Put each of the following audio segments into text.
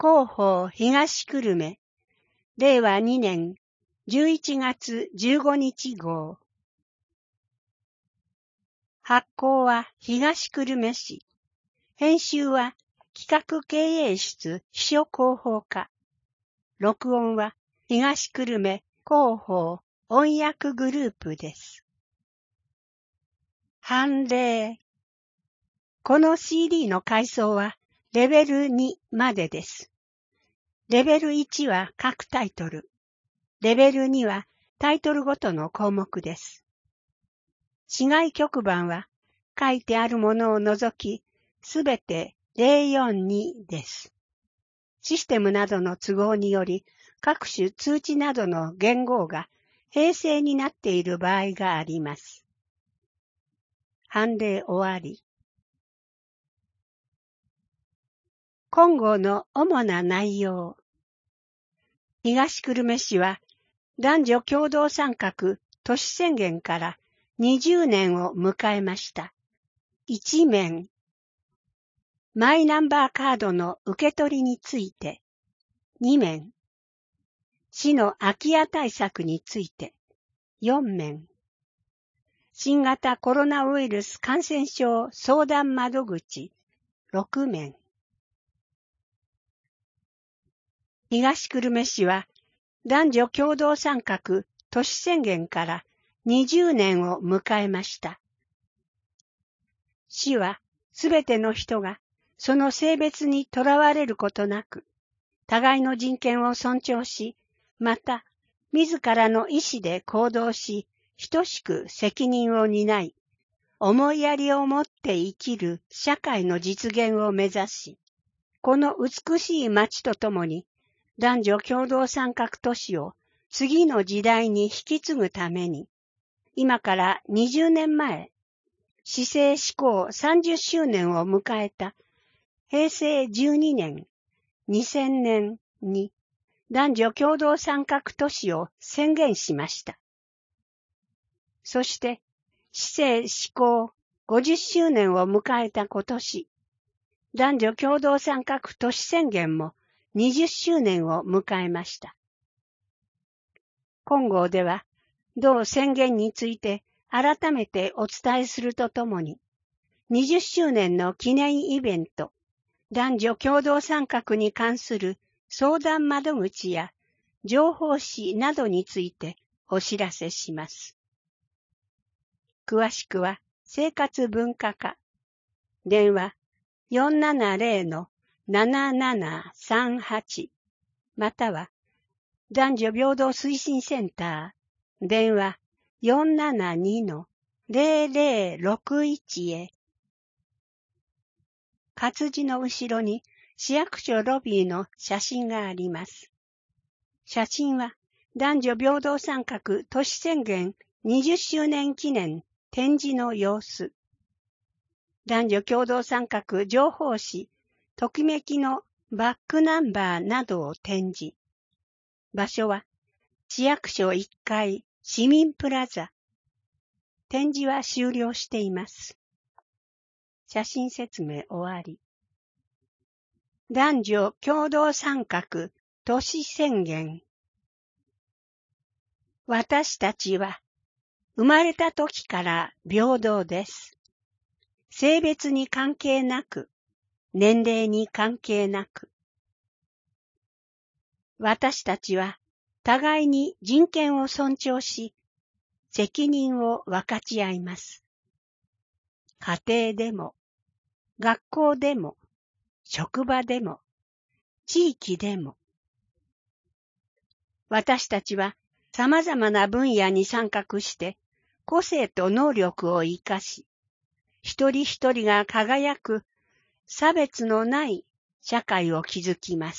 広報東久留米、令和2年11月15日号。発行は東久留米市。編集は企画経営室秘書広報課。録音は東久留米広報音訳グループです。判例。この CD の階層はレベル2までです。レベル1は各タイトル。レベル2はタイトルごとの項目です。市外局番は書いてあるものを除き、すべて042です。システムなどの都合により、各種通知などの元号が併正になっている場合があります。判例終わり。今後の主な内容。東久留米市は男女共同参画都市宣言から20年を迎えました。1面。マイナンバーカードの受け取りについて。2面。市の空き家対策について。4面。新型コロナウイルス感染症相談窓口。6面。東久留米市は男女共同参画都市宣言から20年を迎えました。市はすべての人がその性別にとらわれることなく、互いの人権を尊重し、また自らの意思で行動し、等しく責任を担い、思いやりを持って生きる社会の実現を目指し、この美しい町とともに、男女共同参画都市を次の時代に引き継ぐために、今から20年前、市政施行30周年を迎えた平成12年、2000年に男女共同参画都市を宣言しました。そして、市政施行50周年を迎えた今年、男女共同参画都市宣言も20周年を迎えました。今号では、同宣言について改めてお伝えするとともに、20周年の記念イベント、男女共同参画に関する相談窓口や情報誌などについてお知らせします。詳しくは生活文化課、電話 470-7738 または男女平等推進センター、電話 472-0061 へ。活字の後ろに市役所ロビーの写真があります。写真は男女平等参画都市宣言20周年記念展示の様子。男女共同参画情報誌、ときめきのバックナンバーなどを展示。場所は市役所1階市民プラザ。展示は終了しています。写真説明終わり。男女共同参画都市宣言。私たちは生まれた時から平等です。性別に関係なく、年齢に関係なく。私たちは互いに人権を尊重し、責任を分かち合います。家庭でも、学校でも、職場でも、地域でも。私たちは様々な分野に参画して、個性と能力を生かし、一人一人が輝く差別のない社会を築きます。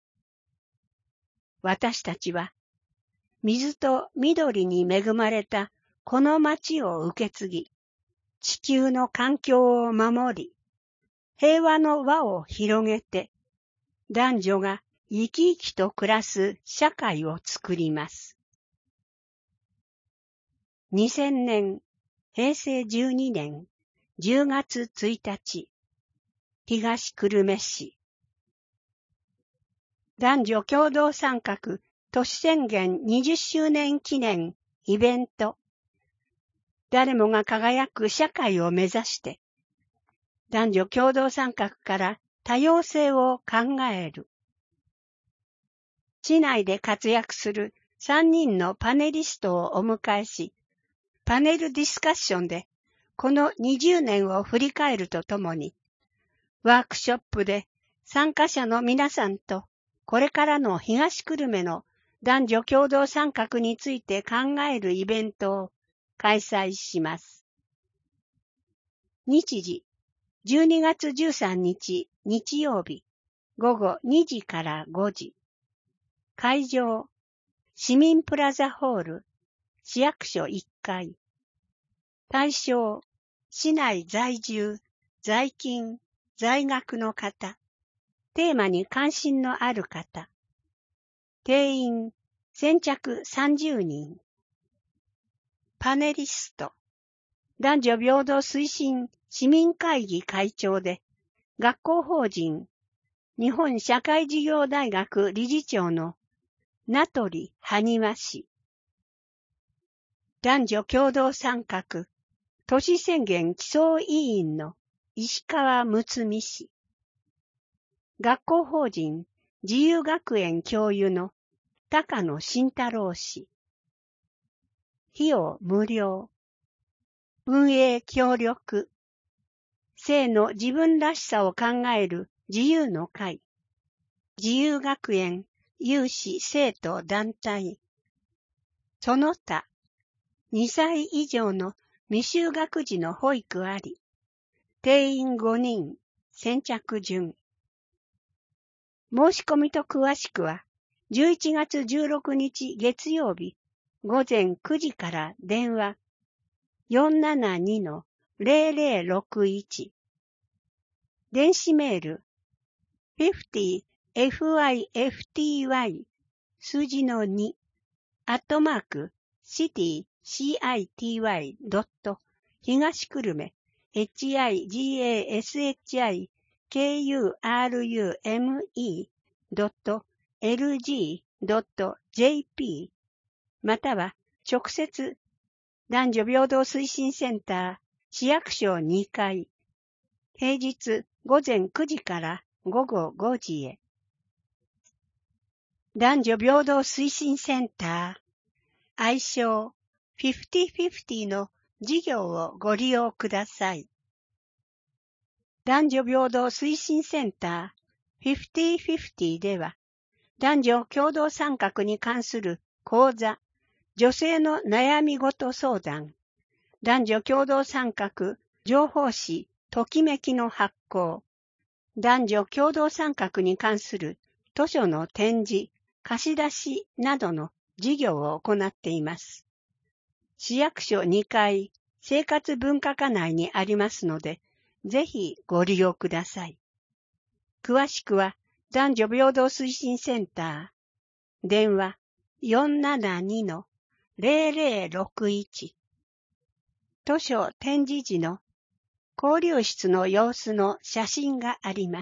私たちは水と緑に恵まれたこの町を受け継ぎ、地球の環境を守り、平和の輪を広げて、男女が生き生きと暮らす社会を作ります。2000年、平成12年10月1日、東久留米市。 男女共同参画都市宣言20周年記念イベント。誰もが輝く社会を目指して、男女共同参画から多様性を考える。市内で活躍する3人のパネリストをお迎えし、パネルディスカッションでこの20年を振り返るとともに、ワークショップで参加者の皆さんとこれからの東久留米の男女共同参画について考えるイベントを開催します。日時、12月13日日曜日、午後2時から5時。会場、市民プラザホール、市役所1階。対象、市内在住、在勤、在学の方。テーマに関心のある方。定員、先着30人。パネリスト。男女平等推進市民会議会長で、学校法人、日本社会事業大学理事長の名取埴輪氏。男女共同参画、都市宣言起草委員の石川睦美氏。学校法人、自由学園教諭の高野慎太郎氏。費用無料。運営協力。性の自分らしさを考える自由の会。自由学園有志生徒団体。その他、2歳以上の未就学児の保育あり。定員5人、先着順。申し込みと詳しくは、11月16日月曜日、午前9時から電話 472-0061。電子メール 50FIFTY 数字の2@city東久留米 higashikurume.lg.jp または直接男女平等推進センター市役所2階平日午前9時から午後5時へ。男女平等推進センター愛称5050の事業をご利用ください。男女平等推進センター5050では、男女共同参画に関する講座、女性の悩み事相談、男女共同参画情報誌ときめきの発行、男女共同参画に関する図書の展示、貸し出しなどの事業を行っています。市役所2階生活文化課内にありますので、ぜひご利用ください。詳しくは男女平等推進センター、電話 472-0061。図書展示時の交流室の様子の写真があります。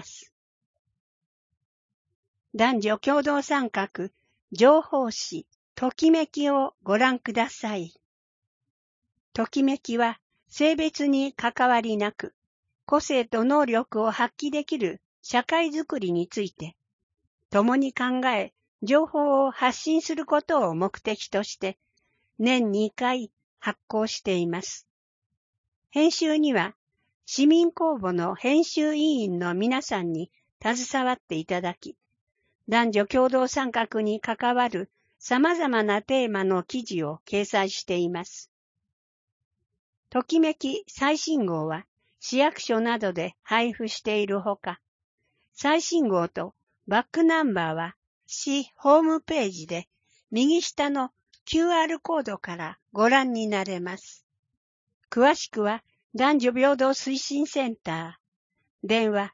男女共同参画情報誌ときめきをご覧ください。ときめきは性別に関わりなく、個性と能力を発揮できる社会づくりについて、共に考え、情報を発信することを目的として、年2回発行しています。編集には、市民公募の編集委員の皆さんに携わっていただき、男女共同参画に関わる様々なテーマの記事を掲載しています。ときめき最新号は市役所などで配布しているほか、最新号とバックナンバーは市ホームページで右下の QR コードからご覧になれます。詳しくは男女平等推進センター、電話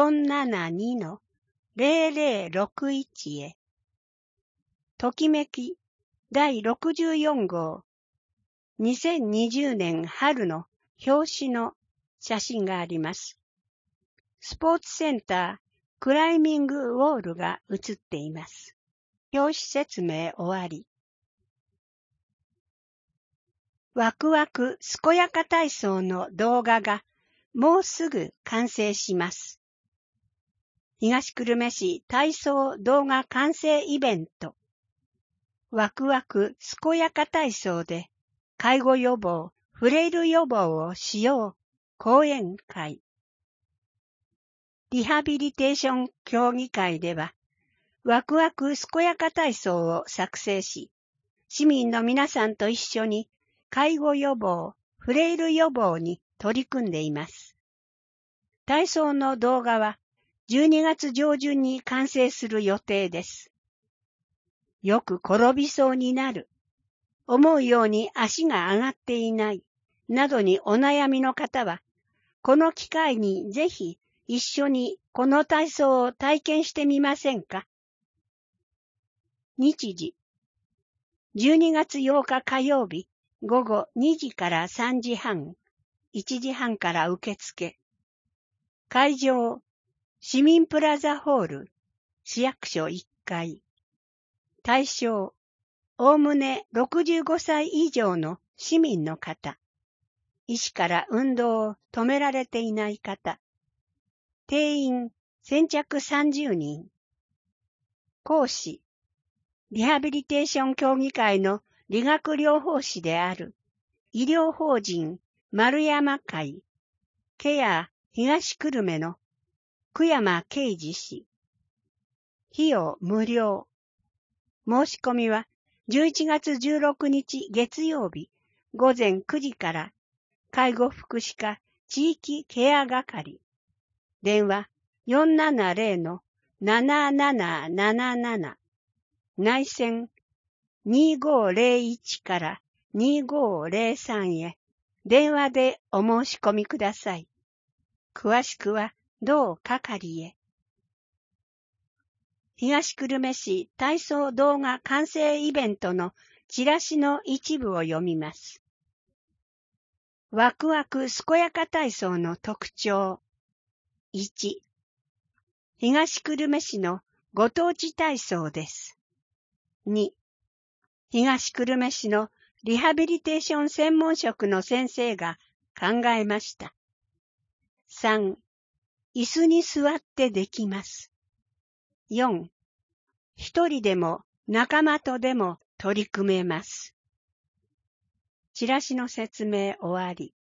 472-0061 へ。ときめき第64号2020年春の表紙の写真があります。スポーツセンタクライミングウォールが映っています。表紙説明終わり。ワクワク健やか体操の動画がもうすぐ完成します。東久留米市体操動画完成イベント。ワクワク健やか体操で介護予防、フレイル予防をしよう講演会。リハビリテーション協議会では、ワクワク健やか体操を作成し、市民の皆さんと一緒に介護予防、フレイル予防に取り組んでいます。体操の動画は12月上旬に完成する予定です。よく転びそうになる、思うように足が上がっていない、などにお悩みの方は、この機会にぜひ一緒にこの体操を体験してみませんか？日時、12月8日火曜日午後2時から3時半、1時半から受付。会場、市民プラザホール、市役所1階。対象、おおむね65歳以上の市民の方。医師から運動を止められていない方。定員先着30人。講師、リハビリテーション協議会の理学療法士である医療法人丸山会ケア東久留米の久山啓二氏。費用無料。申し込みは11月16日月曜日午前9時から介護福祉課地域ケア係。電話 470-7777 内線2501から2503へ電話でお申し込みください。詳しくは同係へ。東久留米市体操動画完成イベントのチラシの一部を読みます。ワクワク健やか体操の特徴。1、東久留米市のご当地体操です。2、東久留米市のリハビリテーション専門職の先生が考えました。3、椅子に座ってできます。4、一人でも仲間とでも取り組めます。チラシの説明終わり。